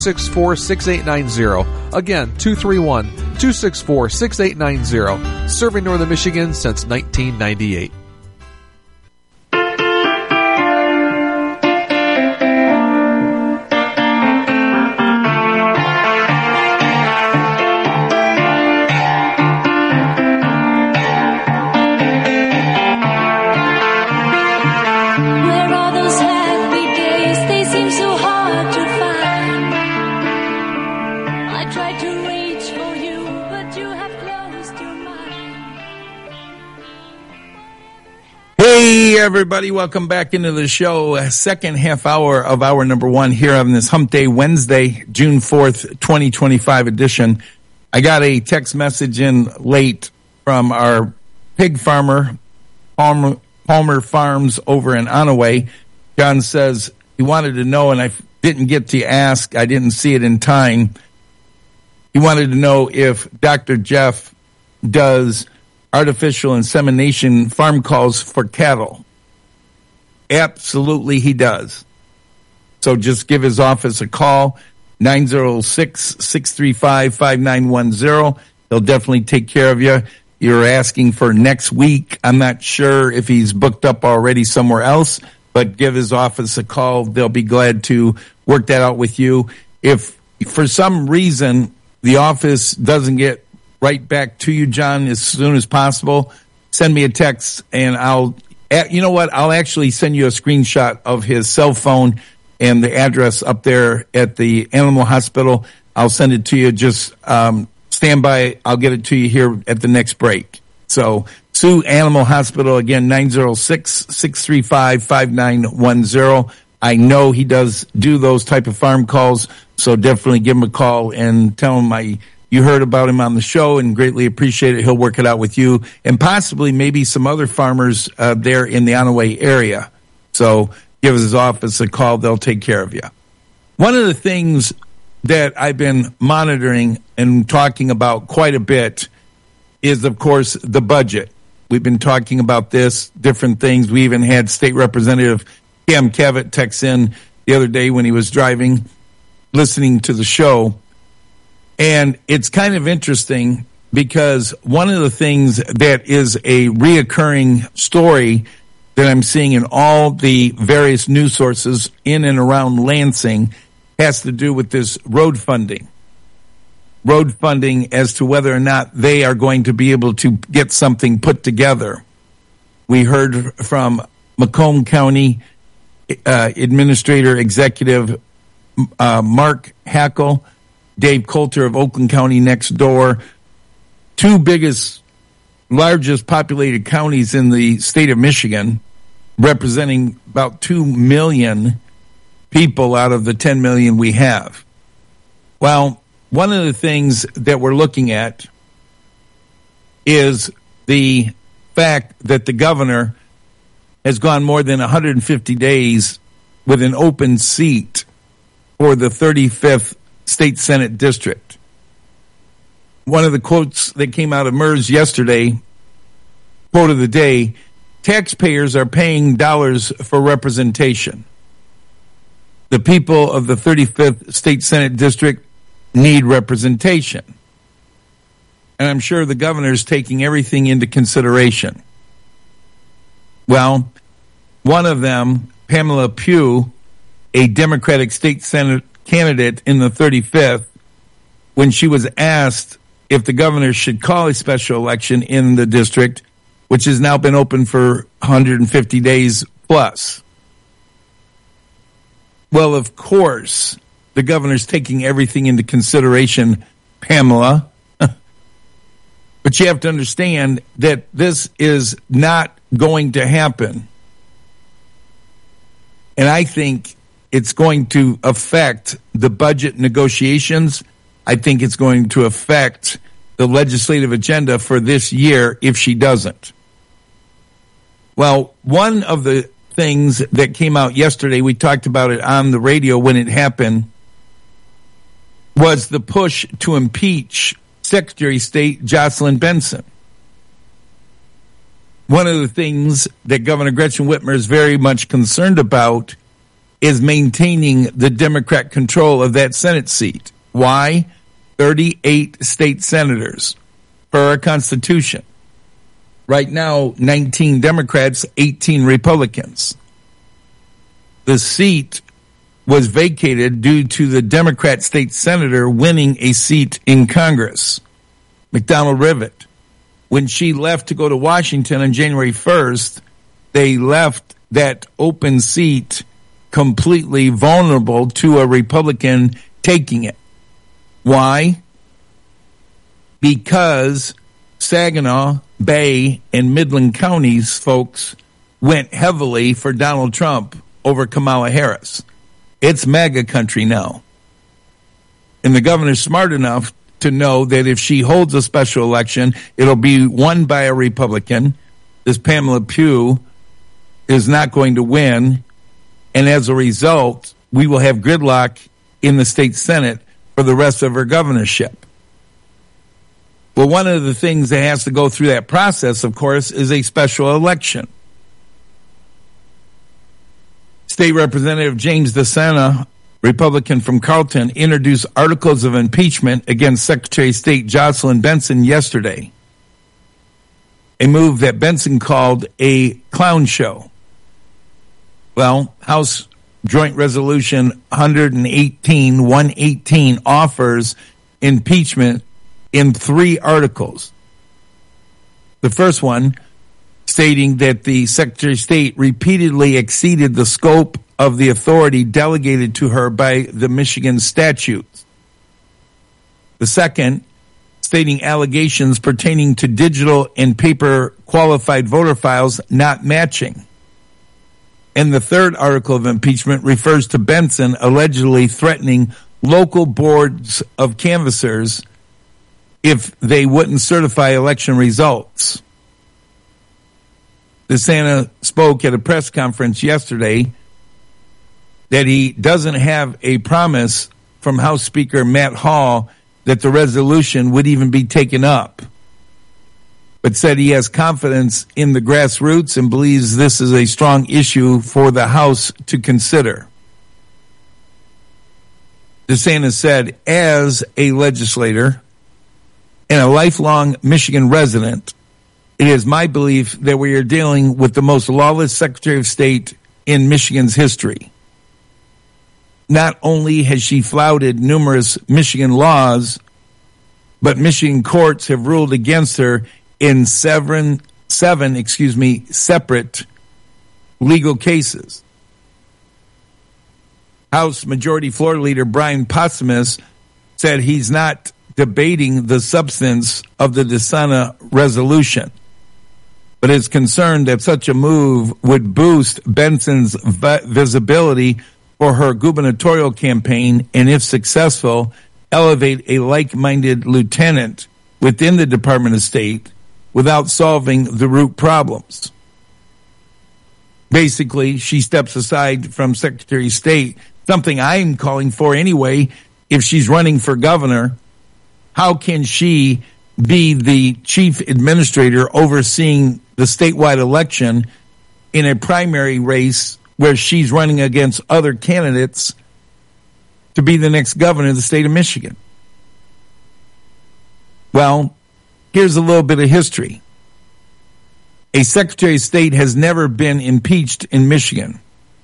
264-6890. Again, 231-264-6890. Serving Northern Michigan since 1998. Hey, everybody. Welcome back into the show. Second half hour of hour number one here on this Hump Day Wednesday, June 4th, 2025 edition. I got a text message in late from our pig farmer, Palmer Farms over in Onaway. John says he wanted to know, and I didn't get to ask. I didn't see it in time. He wanted to know if Dr. Jeff does artificial insemination farm calls for cattle. Absolutely, he does. So just give his office a call, 906-635-5910. They'll definitely take care of you. You're asking for next week. I'm not sure if he's booked up already somewhere else, but give his office a call. They'll be glad to work that out with you. If for some reason the office doesn't get right back to you, John, as soon as possible, send me a text, and I'll actually send you a screenshot of his cell phone and the address up there at the animal hospital. I'll send it to you. Just stand by. I'll get it to you here at the next break. So, Sioux Animal Hospital, again, 906-635-5910. I know he does do those type of farm calls, so definitely give him a call and tell him you heard about him on the show and greatly appreciate it. He'll work it out with you and possibly maybe some other farmers there in the Onaway area. So give his office a call. They'll take care of you. One of the things that I've been monitoring and talking about quite a bit is, of course, the budget. We've been talking about this, different things. We even had State Representative Cam Cavett text in the other day when he was driving, listening to the show. And it's kind of interesting because one of the things that is a reoccurring story that I'm seeing in all the various news sources in and around Lansing has to do with this road funding. Road funding as to whether or not they are going to be able to get something put together. We heard from Macomb County Administrator Executive Mark Hackle, Dave Coulter of Oakland County next door, two largest populated counties in the state of Michigan, representing about 2 million people out of the 10 million we have. Well, one of the things that we're looking at is the fact that the governor has gone more than 150 days with an open seat for the 35th State Senate District. One of the quotes that came out of MERS yesterday, quote of the day, taxpayers are paying dollars for representation. The people of the 35th State Senate District need representation. And I'm sure the governor is taking everything into consideration. Well, one of them, Pamela Pugh, a Democratic State Senate candidate in the 35th, when she was asked if the governor should call a special election in the district, which has now been open for 150 days plus. Well, of course, the governor's taking everything into consideration, Pamela. But you have to understand that this is not going to happen. And I think it's going to affect the budget negotiations. I think it's going to affect the legislative agenda for this year if she doesn't. Well, one of the things that came out yesterday, we talked about it on the radio when it happened, was the push to impeach Secretary of State Jocelyn Benson. One of the things that Governor Gretchen Whitmer is very much concerned about is maintaining the Democrat control of that Senate seat. Why? 38 state senators per our Constitution. Right now, 19 Democrats, 18 Republicans. The seat was vacated due to the Democrat state senator winning a seat in Congress, McDonald Rivet. When she left to go to Washington on January 1st, they left that open seat completely vulnerable to a Republican taking it. Why? Because Saginaw, Bay, and Midland counties folks went heavily for Donald Trump over Kamala Harris. It's MAGA country now. And the governor's smart enough to know that if she holds a special election, it'll be won by a Republican. This Pamela Pugh is not going to win. And as a result, we will have gridlock in the state Senate for the rest of her governorship. Well, one of the things that has to go through that process, of course, is a special election. State Representative James DeSena, Republican from Carlton, introduced articles of impeachment against Secretary of State Jocelyn Benson yesterday, a move that Benson called a clown show. Well, House Joint Resolution 118 offers impeachment in 3 articles. The first one stating that the Secretary of State repeatedly exceeded the scope of the authority delegated to her by the Michigan statutes. The second, stating allegations pertaining to digital and paper qualified voter files not matching. And the third article of impeachment refers to Benson allegedly threatening local boards of canvassers if they wouldn't certify election results. DeSena spoke at a press conference yesterday that he doesn't have a promise from House Speaker Matt Hall that the resolution would even be taken up, but said he has confidence in the grassroots and believes this is a strong issue for the House to consider. DeSena said, as a legislator and a lifelong Michigan resident, it is my belief that we are dealing with the most lawless Secretary of State in Michigan's history. Not only has she flouted numerous Michigan laws, but Michigan courts have ruled against her in seven separate legal cases. House Majority Floor Leader Brian Postumus said he's not debating the substance of the DeSena resolution, but is concerned that such a move would boost Benson's visibility for her gubernatorial campaign and, if successful, elevate a like-minded lieutenant within the Department of State without solving the root problems. Basically, she steps aside from Secretary of State, something I'm calling for anyway. If she's running for governor, how can she be the chief administrator overseeing the statewide election in a primary race where she's running against other candidates to be the next governor of the state of Michigan? Well, here's a little bit of history. A Secretary of State has never been impeached in Michigan.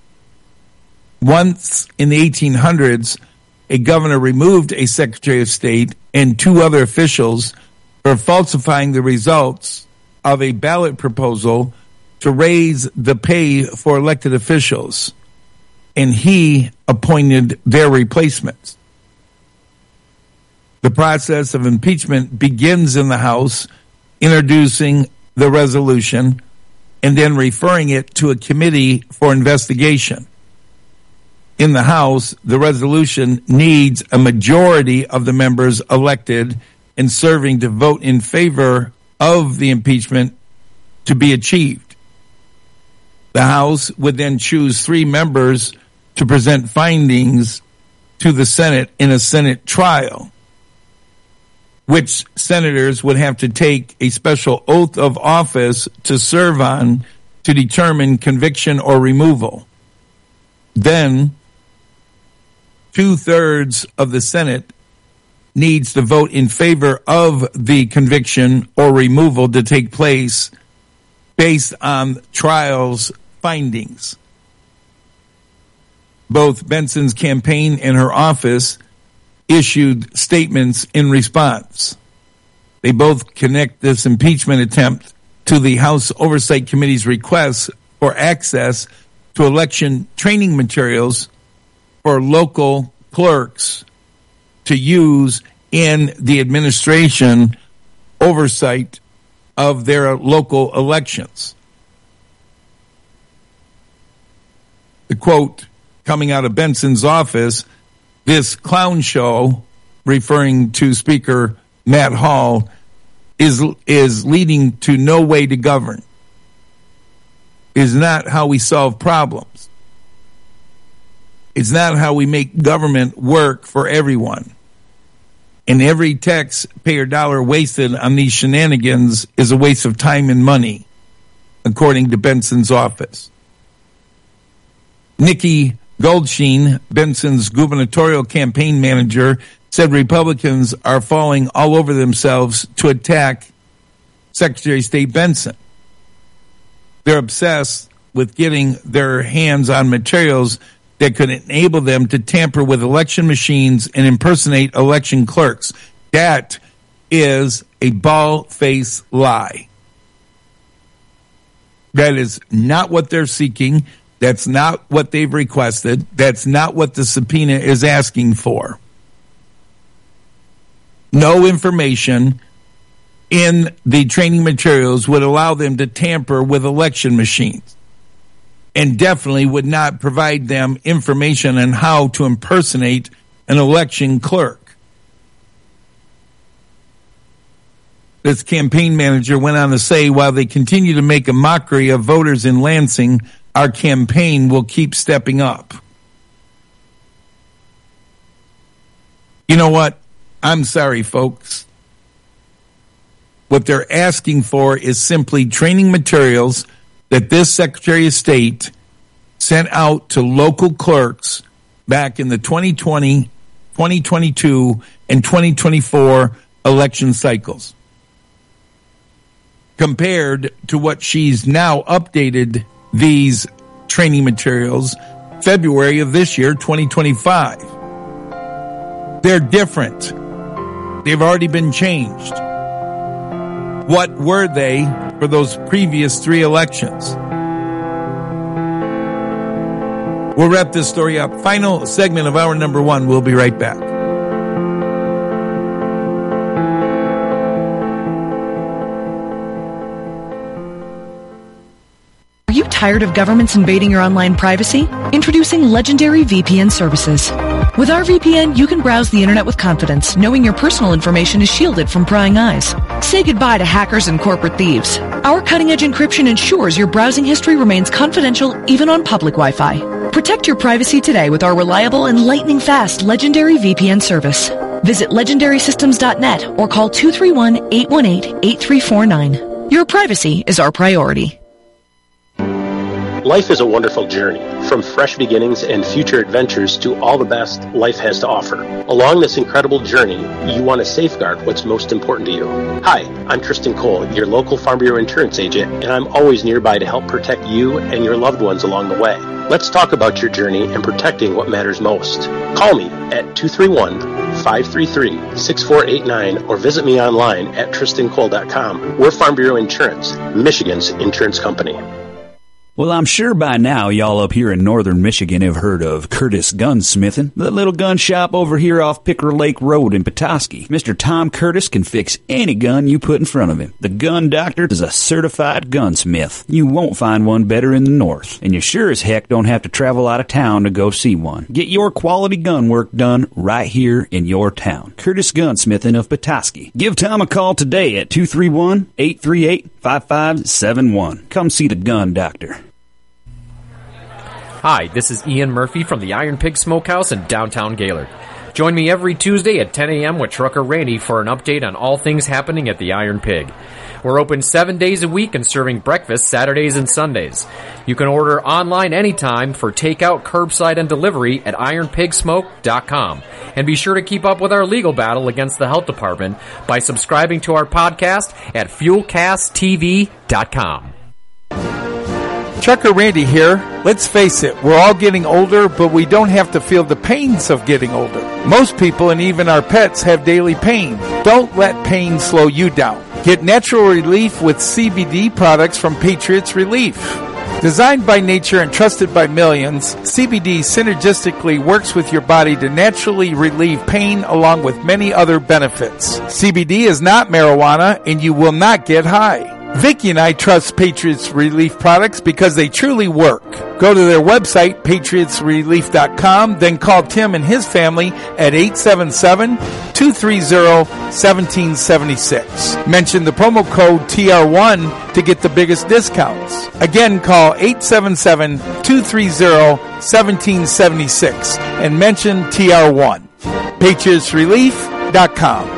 Once in the 1800s, a governor removed a Secretary of State and 2 other officials for falsifying the results of a ballot proposal to raise the pay for elected officials, and he appointed their replacements. The process of impeachment begins in the House, introducing the resolution and then referring it to a committee for investigation. In the House, the resolution needs a majority of the members elected and serving to vote in favor of the impeachment to be achieved. The House would then choose 3 members to present findings to the Senate in a Senate trial, which senators would have to take a special oath of office to serve on to determine conviction or removal. then 2/3 of the Senate needs to vote in favor of the conviction or removal to take place based on trial's findings. Both Benson's campaign and her office issued statements in response. They both connect this impeachment attempt to the House Oversight Committee's request for access to election training materials for local clerks to use in the administration oversight of their local elections. The quote coming out of Benson's office, this clown show, referring to Speaker Matt Hall, is leading to no way to govern, is not how we solve problems. It's not how we make government work for everyone. And every taxpayer dollar wasted on these shenanigans is a waste of time and money, according to Benson's office. Nikki Goldstein, Benson's gubernatorial campaign manager, said Republicans are falling all over themselves to attack Secretary of State Benson. They're obsessed with getting their hands on materials that could enable them to tamper with election machines and impersonate election clerks. That is a bald-faced lie. That is not what they're seeking. That's not what they've requested. That's not what the subpoena is asking for. No information in the training materials would allow them to tamper with election machines, and definitely would not provide them information on how to impersonate an election clerk. This campaign manager went on to say, while they continue to make a mockery of voters in Lansing, our campaign will keep stepping up. You know what? I'm sorry, folks. What they're asking for is simply training materials that this Secretary of State sent out to local clerks back in the 2020, 2022, and 2024 election cycles, compared to what she's now updated these training materials February of this year, 2025. They're different. They've already been changed. What were they for those previous 3 elections? We'll wrap this story up. Final segment of hour number 1. We'll be right back. Are you tired of governments invading your online privacy? Introducing Legendary VPN services. With our VPN, you can browse the internet with confidence, knowing your personal information is shielded from prying eyes. Say goodbye to hackers and corporate thieves. Our cutting-edge encryption ensures your browsing history remains confidential even on public Wi-Fi. Protect your privacy today with our reliable and lightning-fast Legendary VPN service. Visit legendarysystems.net or call 231-818-8349. Your privacy is our priority. Life is a wonderful journey, from fresh beginnings and future adventures to all the best life has to offer. Along this incredible journey, you want to safeguard what's most important to you. Hi, I'm Tristan Cole, your local Farm Bureau insurance agent, and I'm always nearby to help protect you and your loved ones along the way. Let's talk about your journey and protecting what matters most. Call me at 231-533-6489 or visit me online at tristancole.com. We're Farm Bureau Insurance, Michigan's insurance company. Well, I'm sure by now y'all up here in northern Michigan have heard of Curtis Gunsmithing, the little gun shop over here off Picker Lake Road in Petoskey. Mr. Tom Curtis can fix any gun you put in front of him. The Gun Doctor is a certified gunsmith. You won't find one better in the north, and you sure as heck don't have to travel out of town to go see one. Get your quality gun work done right here in your town. Curtis Gunsmithing of Petoskey. Give Tom a call today at 231-838-5571. Come see the Gun Doctor. Hi, this is Ian Murphy from the Iron Pig Smokehouse in downtown Gaylord. Join me every Tuesday at 10 a.m. with Trucker Randy for an update on all things happening at the Iron Pig. We're open 7 days a week and serving breakfast Saturdays and Sundays. You can order online anytime for takeout, curbside, and delivery at ironpigsmoke.com. And be sure to keep up with our legal battle against the health department by subscribing to our podcast at fuelcasttv.com. Trucker Randy here. Let's face it, we're all getting older, but we don't have to feel the pains of getting older. Most people and even our pets have daily pain. Don't let pain slow you down. Get natural relief with CBD products from Patriots Relief. Designed by nature and trusted by millions, CBD synergistically works with your body to naturally relieve pain along with many other benefits. CBD is not marijuana and you will not get high. Vicky and I trust Patriots Relief products because they truly work. Go to their website, patriotsrelief.com, then call Tim and his family at 877-230-1776. Mention the promo code TR1 to get the biggest discounts. Again, call 877-230-1776 and mention TR1. patriotsrelief.com.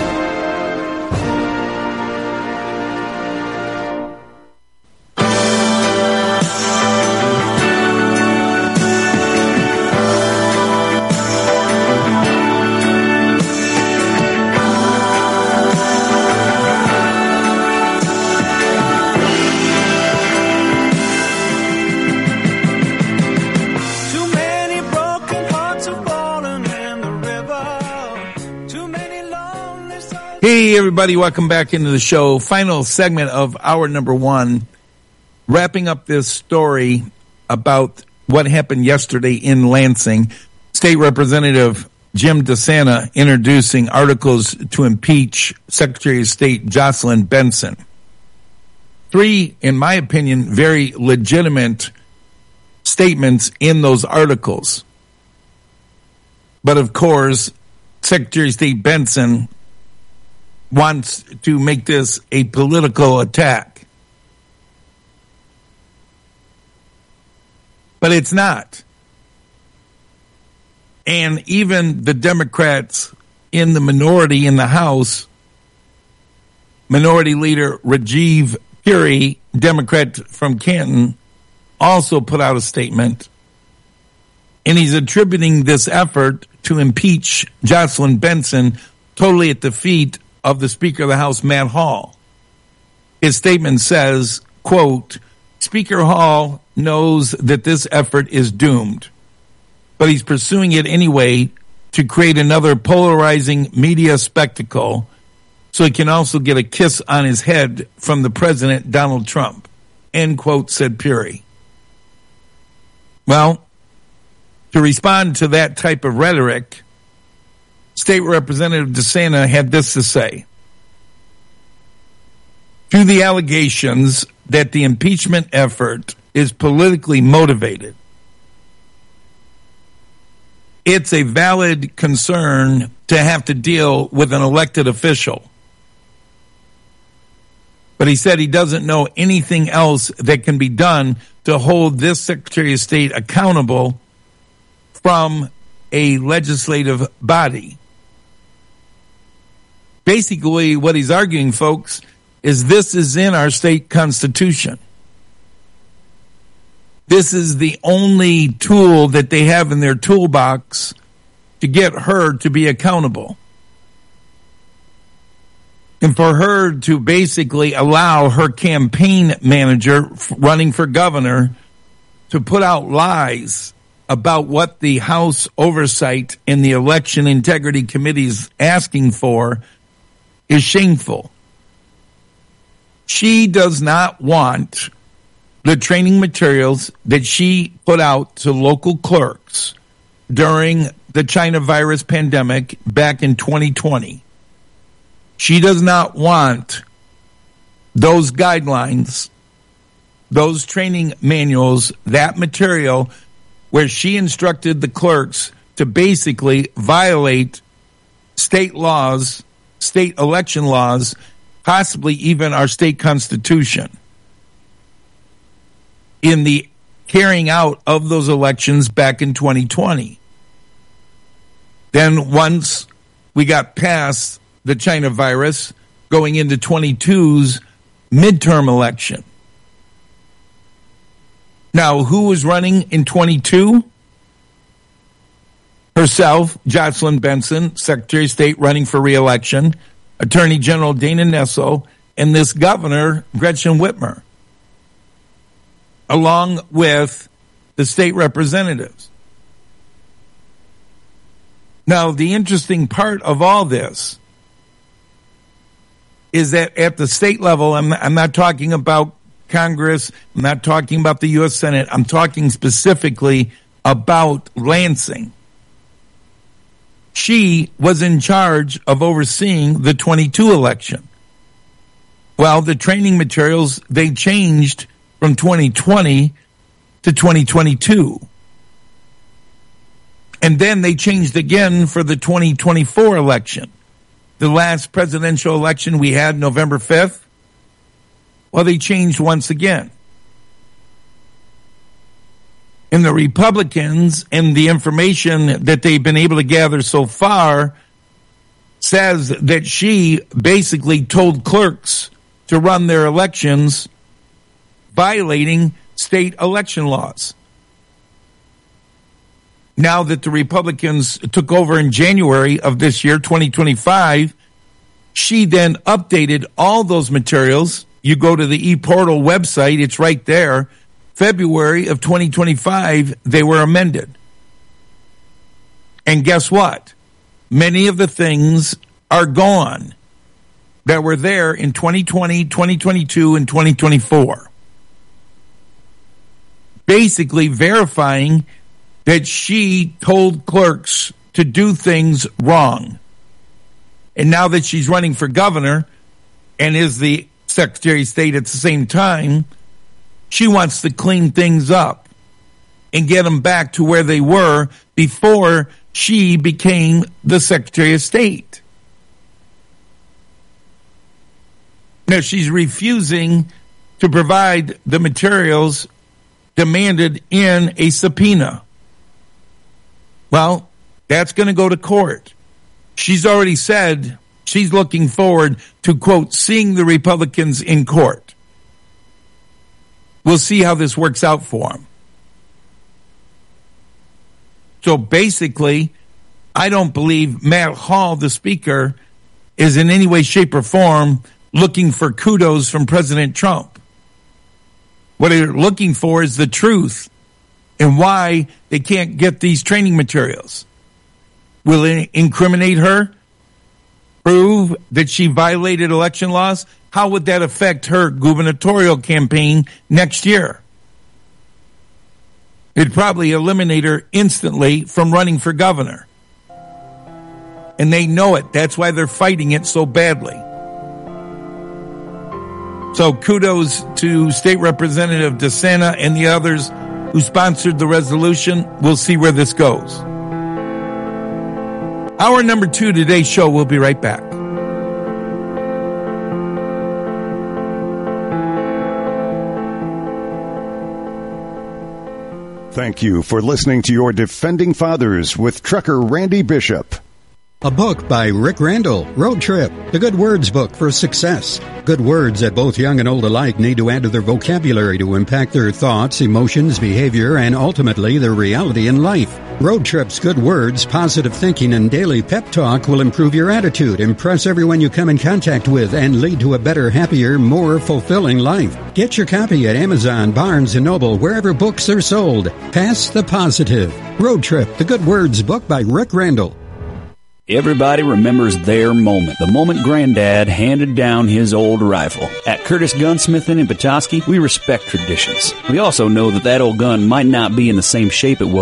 Hey, everybody, welcome back into the show. Final segment of hour number one, wrapping up this story about what happened yesterday in Lansing. State Representative Jim DeSantis introducing articles to impeach Secretary of State Jocelyn Benson. 3, in my opinion, very legitimate statements in those articles. But of course, Secretary of State Benson wants to make this a political attack. But it's not. And even the Democrats in the minority in the House, Minority Leader Rajiv Puri, Democrat from Canton, also put out a statement. And he's attributing this effort to impeach Jocelyn Benson totally at the feet of the Speaker of the House, Matt Hall. His statement says, quote, Speaker Hall knows that this effort is doomed, but he's pursuing it anyway to create another polarizing media spectacle so he can also get a kiss on his head from the President, Donald Trump, end quote, said Puri. Well, to respond to that type of rhetoric, State Representative DeSantis had this to say. To the allegations that the impeachment effort is politically motivated, it's a valid concern to have to deal with an elected official. But he said he doesn't know anything else that can be done to hold this Secretary of State accountable from a legislative body. Basically, what he's arguing, folks, is this is in our state constitution. This is the only tool that they have in their toolbox to get her to be accountable. And for her to basically allow her campaign manager running for governor to put out lies about what the House Oversight and the Election Integrity Committee is asking for is shameful. She does not want the training materials that she put out to local clerks during the China virus pandemic back in 2020. She does not want those guidelines, those training manuals, that material where she instructed the clerks to basically violate state laws, state election laws, possibly even our state constitution in the carrying out of those elections back in 2020. Then once we got past the China virus, going into 22's midterm election. Now, who was running in 22? Herself, Jocelyn Benson, Secretary of State running for re-election, Attorney General Dana Nessel, and this governor, Gretchen Whitmer, along with the state representatives. Now, the interesting part of all this is that at the state level, I'm not talking about Congress, I'm not talking about the U.S. Senate, I'm talking specifically about Lansing. She was in charge of overseeing the 22 election. Well, the training materials, they changed from 2020 to 2022. And then they changed again for the 2024 election. The last presidential election we had, November 5th, well, they changed once again. And the Republicans and the information that they've been able to gather so far says that she basically told clerks to run their elections violating state election laws. Now that the Republicans took over in January of this year, 2025, she then updated all those materials. You go to the ePortal website, it's right there. February of 2025, they were amended. And guess what? Many of the things are gone that were there in 2020, 2022, and 2024. Basically verifying that she told clerks to do things wrong. And now that she's running for governor and is the Secretary of State at the same time, she wants to clean things up and get them back to where they were before she became the Secretary of State. Now, she's refusing to provide the materials demanded in a subpoena. Well, that's going to go to court. She's already said she's looking forward to, quote, seeing the Republicans in court. We'll see how this works out for them. So basically, I don't believe Matt Hall, the speaker, is in any way, shape, or form looking for kudos from President Trump. What they're looking for is the truth and why they can't get these training materials. Will it incriminate her? Prove that she violated election laws? How would that affect her gubernatorial campaign next year? It'd probably eliminate her instantly from running for governor. And they know it. That's why they're fighting it so badly. So kudos to State Representative DeSantis and the others who sponsored the resolution. We'll see where this goes. Hour number 2 today's show. We'll be right back. Thank you for listening to your Defending Fathers with Trucker Randy Bishop. A book by Rick Randall, Road Trip, the Good Words book for success. Good words that both young and old alike need to add to their vocabulary to impact their thoughts, emotions, behavior, and ultimately their reality in life. Road Trip's Good Words, positive thinking, and daily pep talk will improve your attitude, impress everyone you come in contact with, and lead to a better, happier, more fulfilling life. Get your copy at Amazon, Barnes & Noble, wherever books are sold. Pass the positive. Road Trip, the Good Words book by Rick Randall. Everybody remembers their moment, the moment Granddad handed down his old rifle. At Curtis Gunsmithing in Petoskey, we respect traditions. We also know that old gun might not be in the same shape it was